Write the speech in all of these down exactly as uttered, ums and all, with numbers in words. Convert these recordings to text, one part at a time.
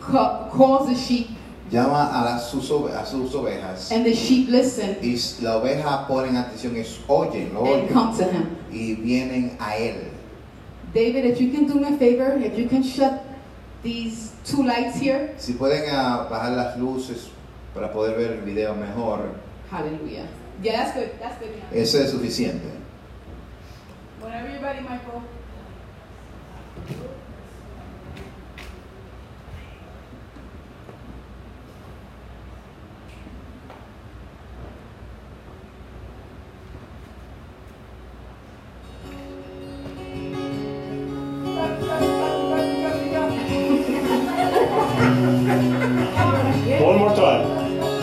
ca- calls the sheep, llama a, las, sus, ove- a sus ovejas and the sheep listen y la oveja ponen atención, es oyen, lo and oyen come to him. y vienen a él. David, if you can do me a favor, if you can shut these two lights here. Si pueden uh, bajar las luces para poder ver el video mejor, Hallelujah. Yeah, that's good. That's good. eso es suficiente. Whenever you're ready, Michael. One more time.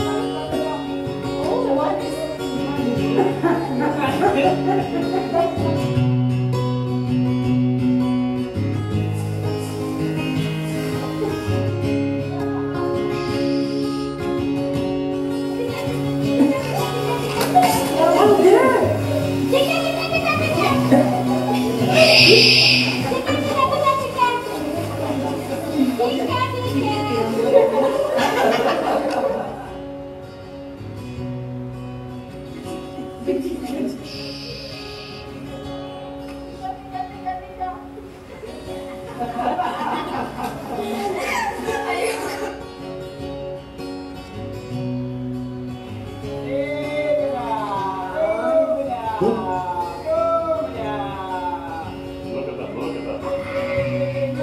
Look at them, look at them.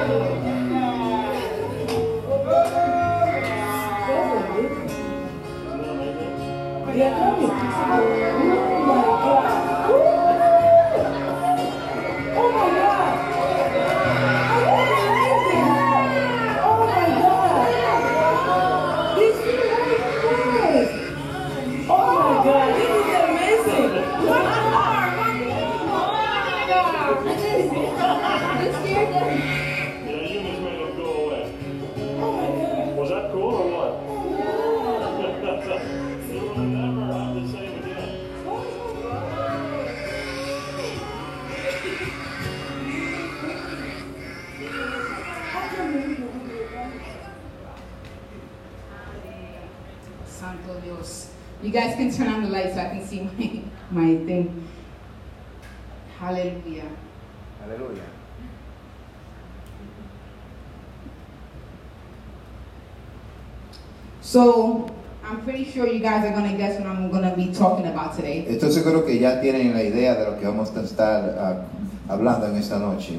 Yeah, you just made them go away. Was that cool or what? You will never have the same again. Santo Dios. You guys can turn on the light so I can see my, my thing. Hallelujah. Aleluya. So, I'm pretty sure you guys are going to guess what I'm going to be talking about today. Estoy seguro que ya tienen la idea de lo que vamos a estar uh, hablando en esta noche.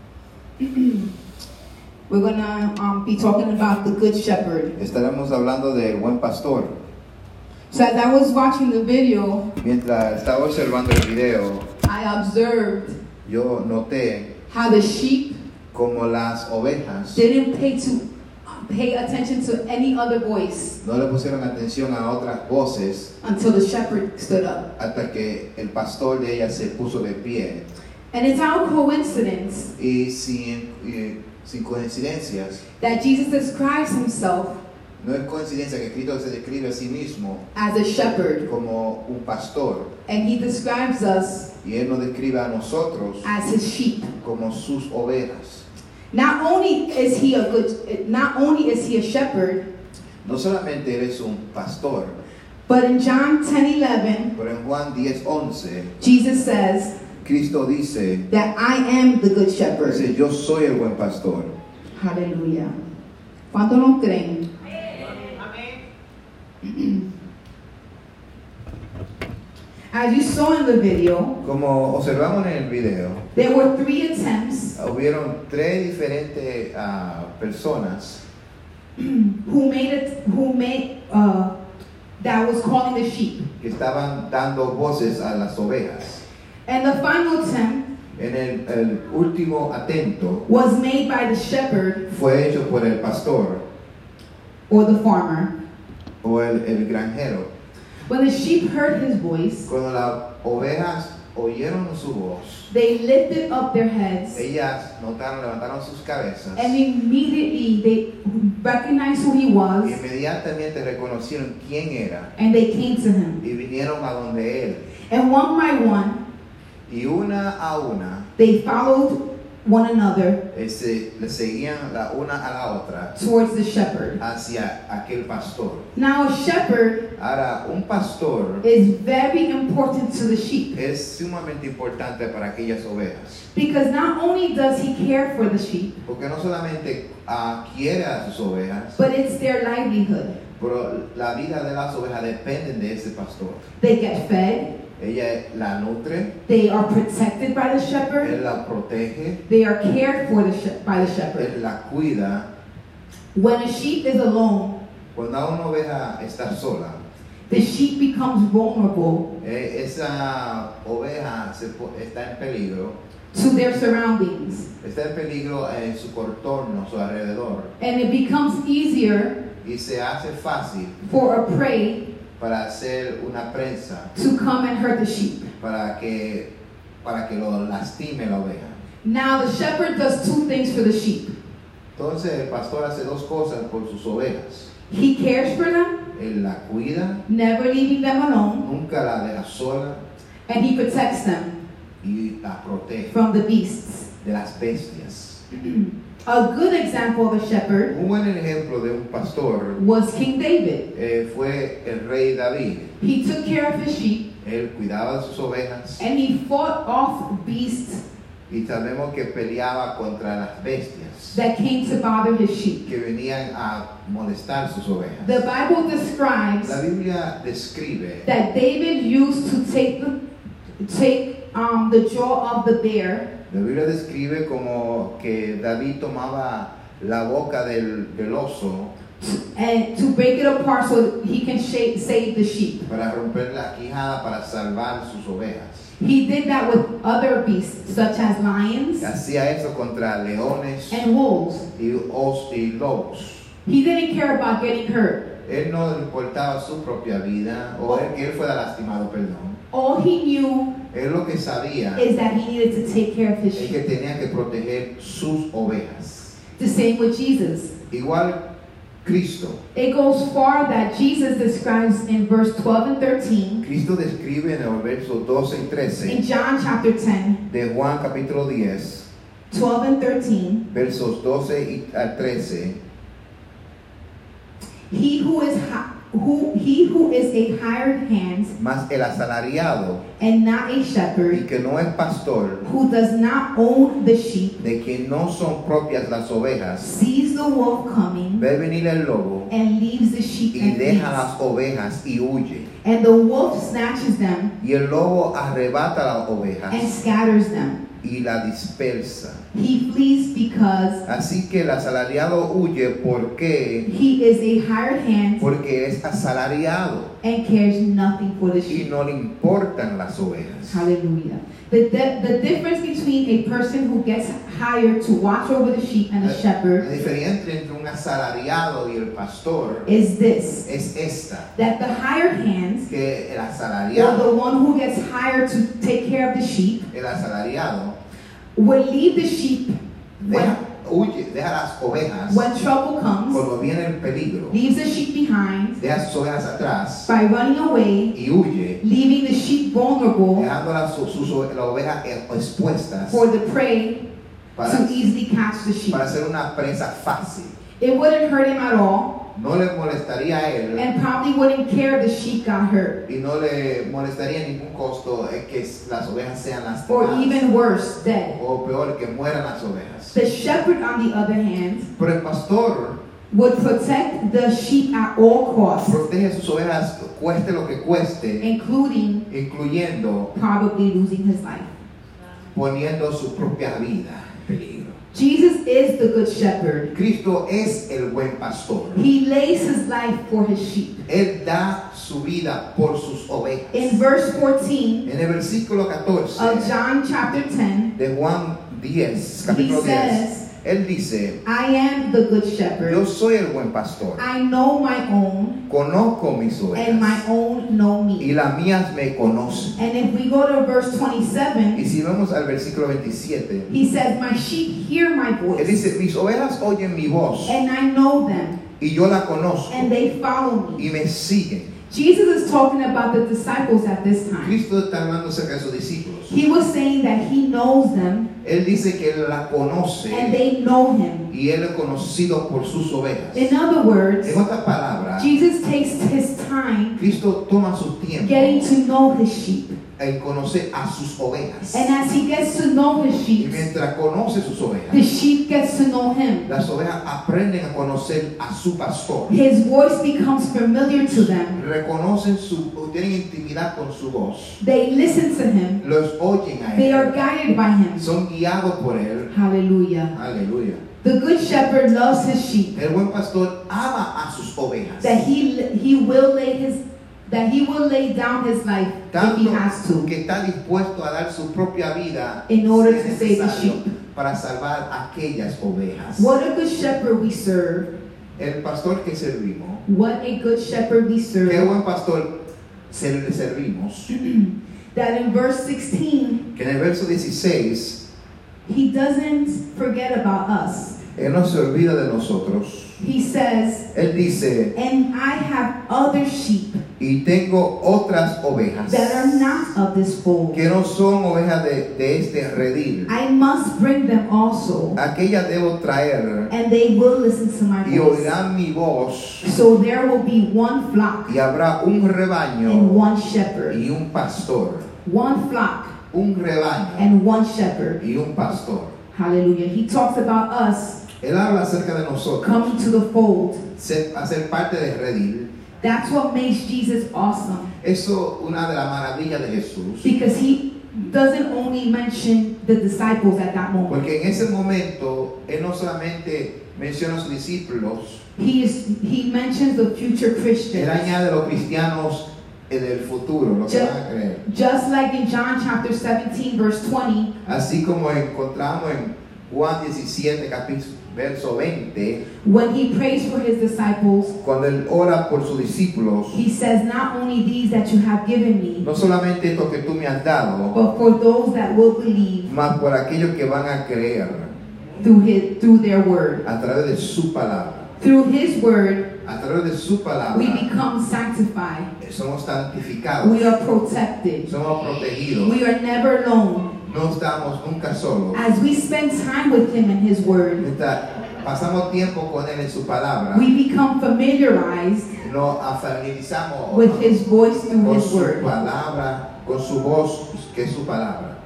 We're going to um, be talking about the Good Shepherd. Estaremos hablando del buen pastor. So as I was watching the video, Mientras estaba observando el video, I observed yo noté how the sheep como las ovejas didn't pay to pay attention to any other voice no le pusieron atención a otras voces until the shepherd stood up. hasta que el pastor de ellas se puso de pie. And it's our coincidence Y sin, y sin coincidencias, that Jesus describes himself no es coincidencia que Cristo se describe a sí mismo as a shepherd, como un pastor and he describes us y Él nos describe a nosotros as his sheep. como sus ovejas. Not only is he a good, not only is he a shepherd, No solamente eres un pastor, but in John ten eleven, pero en Juan diez once, Jesus says Cristo dice, that I am the good shepherd. dice, yo soy el buen pastor. Hallelujah. ¿Cuánto no creen? As you saw in the video, Como observamos en el video, there were three attempts hubieron tres diferentes uh, personas who made it, who made, uh, that was calling the sheep. que estaban dando voces a las ovejas. And the final attempt En el, el último atento was made by the shepherd fue hecho por el pastor or the farmer. o el, el granjero. When the sheep heard his voice, Cuando las ovejas oyeron su voz, they lifted up their heads, ellas notaron, levantaron sus cabezas and immediately they recognized who he y was, inmediatamente reconocieron quién era and they came to him. y vinieron a donde él. And one by one, Y una a una they followed one another eh, se, le seguían la una a la otra towards the shepherd. hacia aquel pastor. Now, a shepherd Ahora, un pastor is very important to the sheep es sumamente importante para aquellas ovejas, because not only does he care for the sheep, porque no solamente ah, quiere a sus ovejas, but it's their livelihood. pero la vida de las ovejas depende de ese pastor. They get fed, Ella la nutre, they are protected by the él shepherd, la protege, they are cared for the she- by the shepherd. él la cuida. When a sheep is alone, Cuando una oveja está sola, the sheep becomes vulnerable eh, esa oveja se po- está en peligro, to their surroundings, está en peligro en su contorno, su alrededor, and it becomes easier y se hace fácil for a prey para hacer una prensa, to come and hurt the sheep. para que, para que lo lastime la oveja. Now, the shepherd does two things for the sheep. Entonces el pastor hace dos cosas por sus ovejas. He cares for them, Él la cuida, never leaving them alone, nunca la deja sola and he protects them y la protege from the beasts. de las bestias. A good example of a shepherd Un buen ejemplo de un pastor was King David. eh, fue el rey David. He took care of his sheep, Él cuidaba de sus ovejas and he fought off beasts y sabemos que peleaba contra las bestias that came to bother his sheep. que venían a molestar sus ovejas. The Bible describes La Biblia describe that David used to take the, take um, the jaw of the bear La Biblia describe como que David tomaba la boca del, del oso and to break it apart so he can shape, save the sheep. para romper la quijada para salvar sus ovejas. He did that with other beasts such as lions Hacía eso contra leones and wolves. y, os, y lobos. He didn't care about getting hurt. Él no le importaba su propia vida o él, que él fuera lastimado, perdón. All he knew Él lo que sabía is that he needed to take care of his es que sheep. tenía que proteger sus ovejas. The same with Jesus. Igual Cristo. It goes far that Jesus describes in verse twelve and thirteen, Cristo describe en el verso doce y in trece John chapter ten, de Juan capítulo diez, twelve and thirteen, versos doce y al trece. he who is hi- who he who is a hired hand Mas el asalariado and not a y shepherd, que no es pastor, who does not own the sheep, de que no son propias las ovejas, sees the wolf coming ve venir el lobo and leaves the sheep y and deja flees. las ovejas y huye. And the wolf snatches them Y el lobo arrebata las and ovejas scatters them. y la dispersa. He flees because Así que el asalariado huye porque he is a hired hand porque es asalariado and cares nothing for the y sheep. no le importan las ovejas. Hallelujah. The, the, the difference between a person who gets hired to watch over the sheep and a La shepherd diferencia entre un asalariado y el pastor is this, es esta, that the hired hands, que el or asalariado, the one who gets hired to take care of the sheep, el asalariado will leave the sheep deja, when, huye, deja las ovejas when trouble comes, cuando viene el peligro, leaves the sheep behind deja sus ovejas atrás by running away, y huye, leaving the sheep vulnerable dejando las, sus, sus las ovejas expuestas for the prey para, to easily catch the sheep. para hacer una presa fácil. It wouldn't hurt him at all, No le molestaría a él and probably wouldn't care if the sheep got hurt. y no le molestaría ningún costo eh, que las ovejas sean Or lastimadas even worse, dead. o peor que mueran las ovejas. The shepherd, on the other hand, Pero el pastor would protect the sheep at all costs, protege sus ovejas cueste lo que cueste, including incluyendo probably losing his life. poniendo su propia vida en peligro. Jesus is the good shepherd. Cristo es el buen pastor. He lays his life for his sheep. Él da su vida por sus ovejas. In verse fourteen En el versículo catorce of John chapter ten, de Juan diez, he capítulo diez, says, él dice, I am the good yo shepherd. soy el buen pastor, I know my own, conozco mis and my ovejas own know y me. las mías me conocen. And if we go to verse Y twenty-seven, si vemos al versículo veintisiete, he says, my sheep hear my él voice, dice, mis ovejas oyen mi voz and I know them, y yo la conozco and they follow me. y me siguen. Jesus is talking about the disciples at this time. Cristo está hablando acerca de sus discípulos. He was saying that he knows them Él dice que Él la conoce and they know him. y Él es conocido por sus ovejas. In other words, En otras palabras, Jesus takes his time Cristo toma su tiempo getting to know his sheep. en conocer a sus ovejas. And as he gets to know his Y sheep, mientras conoce sus the ovejas, sheep gets to know him. las ovejas aprenden a conocer a su pastor. His voice becomes familiar to them. Reconocen su, tienen intimidad con su voz. They listen to him. Los oyen a They are Él. guided by him. Son guiados por Él. Hallelujah. Aleluya. The good shepherd loves his sheep. El buen pastor ama a sus ovejas. That he he will lay his that he will lay down his life if Tanto he has to. que está dispuesto a dar su propia vida In order si es to save the necesario sheep. para salvar aquellas ovejas. What a good shepherd we serve. El pastor que servimos, What a good shepherd we qué serve. buen pastor se le servimos, That in verse sixteen, que en el verso dieciséis, he doesn't forget about us. Él no se olvida de nosotros. He says, Él dice, and I have other sheep y tengo otras ovejas that are not of this fold. que no son ovejas de, de este redil. I must bring them also, Aquellas debo traer and they will listen to my y voice. oirán mi voz, So there will be one flock y habrá un and rebaño one shepherd. y un pastor. One flock Un rebaño and one shepherd. y un pastor. Hallelujah. He talks about us Él habla acerca de nosotros, coming to the fold. ser, hacer parte del redil. That's what makes Jesus awesome. Eso una de las maravillas de Jesús. Because he doesn't only mention the disciples at that moment. Porque en ese momento, Él no solamente menciona a sus discípulos, He is he mentions the future Él Christians. añade a los cristianos en el futuro, lo que Ju- van a creer. Just like in John chapter seventeen, verse twenty, Así como encontramos en Juan diecisiete, capítulo, verso veinte, when he prays for his disciples, cuando Él ora por sus discípulos, he says, not only these that you have given me, no solamente esto que tú me has dado, but for those that will believe más por aquellos que van a creer through his through their word. a través de su palabra. Through his word, A través de su palabra, we become sanctified. somos santificados, We are protected. somos protegidos, We are never alone. no estamos nunca solos. As we spend time with him in his word, Mientras pasamos tiempo con Él en su palabra, we become familiarized nos familiarizamos with his voice through con his su word. palabra, con su voz, que es su palabra.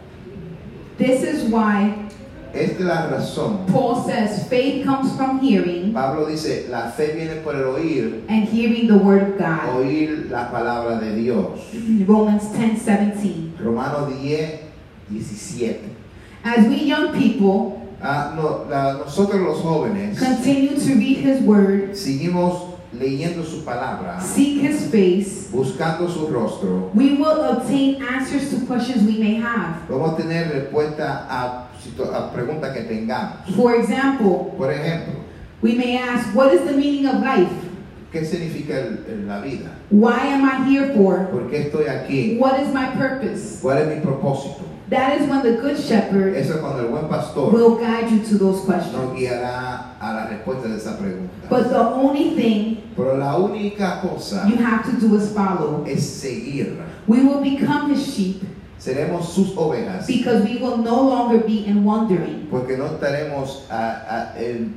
This is why Esta es la razón. Paul says faith comes from hearing, Pablo dice, la fe viene por el oír, and hearing the word of God. oír la palabra de Dios. Romans ten seventeen. Romanos diez, diecisiete. As we young people Ah, no, la- nosotros los jóvenes continue to read his word, seguimos leyendo su palabra, seek his face, buscando su rostro. we will obtain answers to questions we may have. Vamos a tener respuesta a, situ- a preguntas que tengamos. For example, Por ejemplo, we may ask, what is the meaning of life? ¿qué significa el- el- la vida? Why am I here for? ¿Por qué estoy aquí? What is my purpose? ¿Cuál es mi propósito? That is when the good shepherd Eso es cuando el buen pastor will guide you to those nos questions. guiará a la respuesta de esa pregunta. But the only thing Pero la única cosa you have to do is follow. es seguir. We will become his sheep Seremos sus ovejas because we will no longer be in wandering. porque no estaremos a- a- en-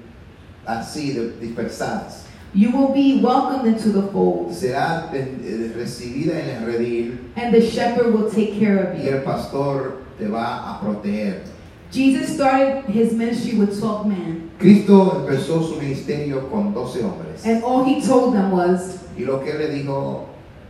así de- dispersadas. You will be welcomed into the fold, Será de- de- recibida en el redil and the shepherd will take care of y you. el pastor te va a proteger. Jesus started his ministry with twelve men, Cristo empezó su ministerio con doce hombres and all he told them was, y lo que él le dijo,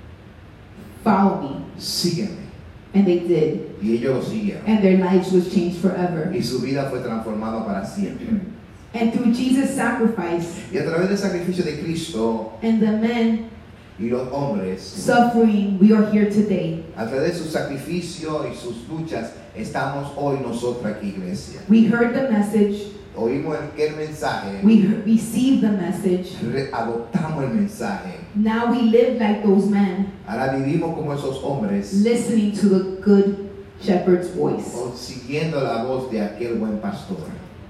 follow me. sígueme. And they did, Y ellos lo siguieron. and their lives was changed forever. Y su vida fue transformada para siempre. And through Jesus' sacrifice Y a través del sacrificio de Cristo and the men y los hombres, suffering, we are here today. a través de su sacrificio y sus luchas, estamos hoy nosotros aquí, iglesia. We heard the message, Oímos el, el mensaje, we he- received the message. re- adoptamos el mensaje. Now we live like those men, Ahora vivimos como esos hombres, listening to the good shepherd's voice. o siguiendo la voz de aquel buen pastor.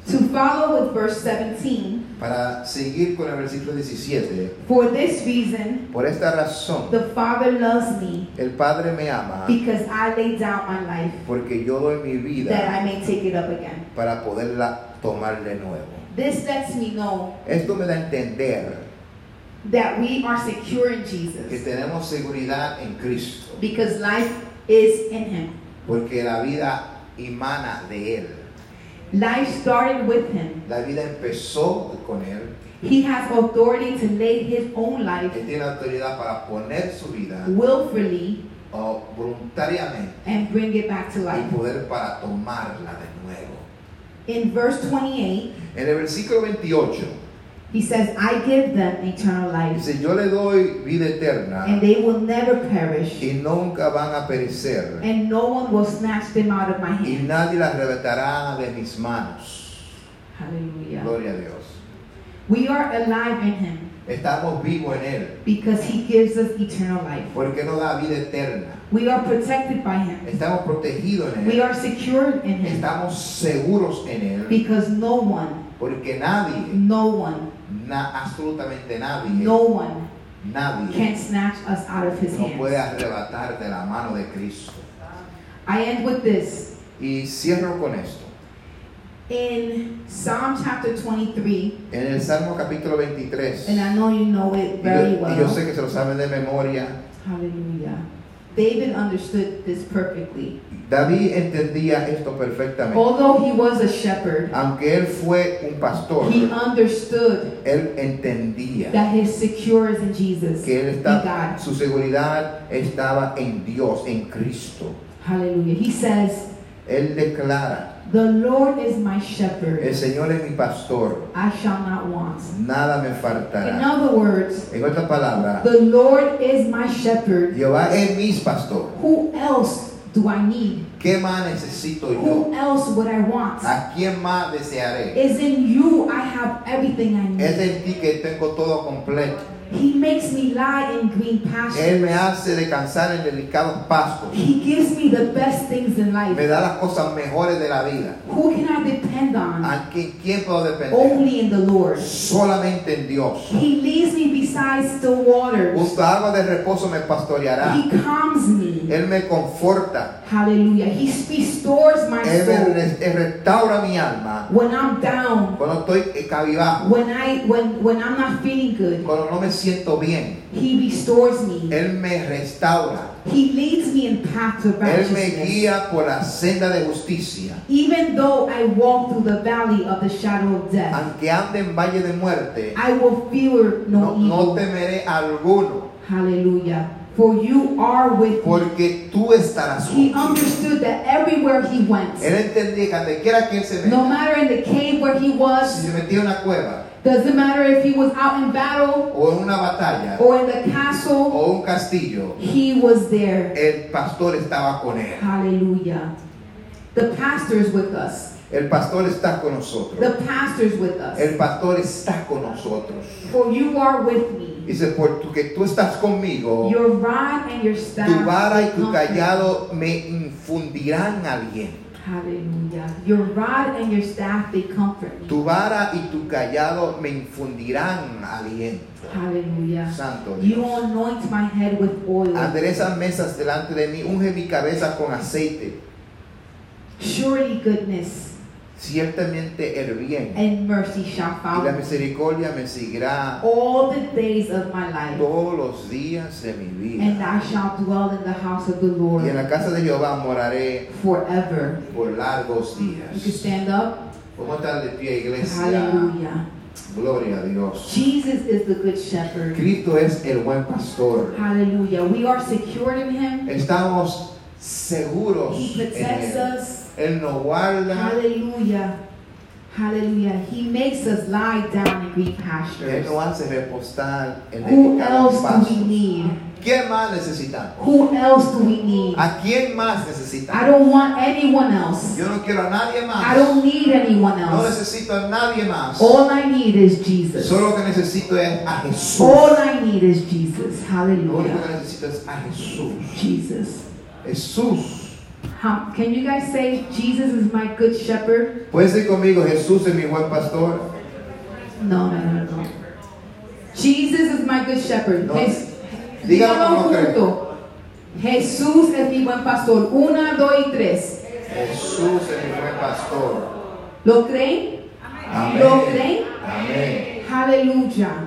To follow with verse seventeen, para seguir con el versículo diecisiete, for this reason, por esta razón, the Father loves me, el Padre me ama because I lay down my life, porque yo doy mi that vida I may take it up again. para poderla tomar de nuevo. This lets me know Esto me da a entender that we are secure in que Jesus, tenemos seguridad en Cristo, because life is in Him. porque la vida emana de Él. Life started with Him. La vida empezó con Él. He has authority to lay His own life Él tiene autoridad para poner su vida willfully o voluntariamente and bring it back to y life. poder para tomarla de nuevo. In verse twenty-eight, En el versículo veintiocho He says, I give them eternal life, dice, yo le doy vida eterna and they will never perish, y nunca van a perecer and no one will snatch them out of my y hand. nadie las arrebatará de mis manos. Hallelujah. Gloria a Dios. We are alive in Him Estamos vivos en Él because He gives us eternal life. porque nos da vida eterna. We are protected by Him. Estamos protegidos en We Él. are secured in Him Estamos seguros en Él because no one, porque nadie, no one, na- absolutamente nadie, no one nadie can snatch us out of His nos puede hands. arrebatar de la mano de Cristo. I end with this. Y cierro con esto. In Psalm chapter twenty-three, En el Salmo capítulo veintitrés, and I know you know it y very yo, y yo well. sé que se lo saben de memoria, Hallelujah. David understood this perfectly. David entendía esto perfectamente. Although he was a shepherd, Aunque él fue un pastor, he understood él entendía that his secure is in Jesus, que él in está, God. su seguridad estaba en Dios, en Cristo. Hallelujah. He says, Él declara, the Lord is my el shepherd. Señor es mi pastor, I shall not want. nada me In faltará. other words, En otras palabras, the Lord is my shepherd. Jehová es mi pastor. Who else do I need? ¿Qué más necesito yo? Who else would I want? ¿A quién más desearé? Is in you I have everything I Es need. en ti que tengo todo completo. He makes me lie in green Él me pastures. hace descansar en delicados pastos. He gives me the best things in Me life. da las cosas mejores de la vida. Who can I depend on? ¿A quién, quién puedo depender? Only in the Lord. Solamente en Dios. He leads me beside still waters. Junto a agua de reposo me pastoreará. He calms me. Él me conforta. Hallelujah. He restores my Él me soul re- él restaura mi alma. when I'm down, Cuando estoy cabizbajo. when I when when I'm not feeling good. Cuando no me siento bien. He restores me. Él me restaura. He leads me in paths of Él me righteousness. guía por la senda de justicia. Even though I walk through the valley of the shadow of death, Aunque ande en valle de muerte, I will fear no, no, no evil. temeré alguno. Hallelujah. For you are with me. Porque tú estarás He conmigo. understood that everywhere he went, Él entendía que donde quiera que él se no meta, matter in the cave where he si was, se metía en una cueva doesn't matter if he was out in battle o en una batalla or in the castle, o un castillo, he was there. el pastor estaba con él. Hallelujah. The pastor is with us. El pastor está con nosotros. The pastor is with us. El pastor está con nosotros. For you are with me. Dice, porque tú estás conmigo, Your rod and your staff. tu vara y they tu comfort me. callado me infundirán aliento. Hallelujah. Your rod and your staff, they comfort me. Tu vara y tu callado me infundirán aliento. Hallelujah. Santo You Dios. anoint my head with oil. Aderezas mesas delante de mí, unge mi cabeza con aceite. Surely goodness Ciertamente el bien and mercy shall y follow la me misericordia me seguirá all the days of my life, todos los días de mi and vida. I shall dwell in the house of the Y en Lord la casa de Jehová moraré forever. por largos You can días. stand up. ¿Cómo está de pie, iglesia? Hallelujah. Gloria a Dios. Jesus is the good shepherd. Cristo es el buen pastor. Hallelujah. We are secured in him. Estamos seguros He en protects Él. us. Él nos guarda. Hallelujah. Hallelujah. He makes us lie down in green Él pastures. nos hace repostar en Who delicados else do pastos. we need? ¿Quién más necesitamos? Who else do we need? ¿A quién más I necesitamos? don't want anyone else. Yo no quiero a nadie I más. don't need anyone No else. necesito a nadie más. All I need is Jesus. Solo lo que necesito es a Jesús. All I need is Jesus. Lo único que Hallelujah. necesito es a Jesús. Jesus. Jesús. How, can you guys say, Jesus is my good shepherd? ¿Puedes decir conmigo, Jesús es mi buen pastor? No, no, no, no. Jesus is my good shepherd. No. Jes- Dígalo dígalo como creen. junto. Jesús es mi buen pastor. Una, dos y tres. Jesús es mi buen pastor. ¿Lo creen? Amén. ¿Lo creen? Amén. Aleluya.